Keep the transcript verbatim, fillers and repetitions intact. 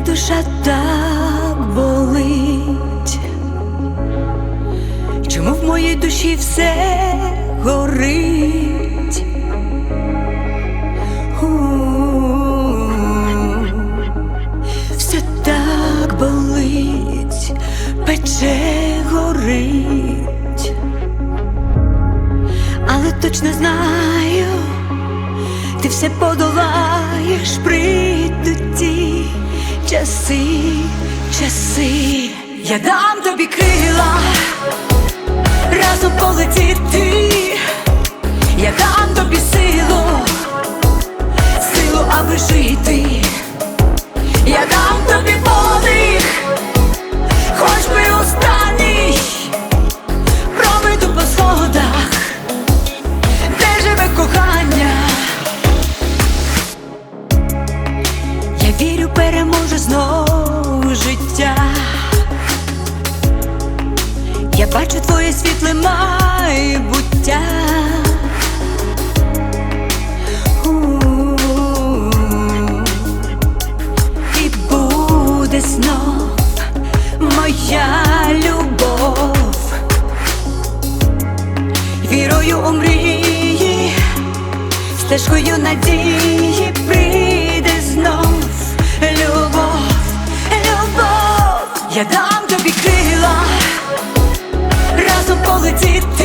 душа так болить? Чому в моїй душі все горить? У-у-у. Все так болить, пече, горить, але точно знаю, ти все подолаєш, прийдуть ті часи, часи. Я дам тобі крила, разом полетіти. Я дам тобі силу, силу, аби жити. Я дам тобі подих, хоч би останній. Проведу по сходах, де живе кохання. Я вірю, переможе знову життя. Я бачу твоє світле майбуття. У-у-у. І буде знов моя любов. Вірою у мрії, стежкою надії прийде знов любов, любов. Я дам тобі крила, разом полетіти.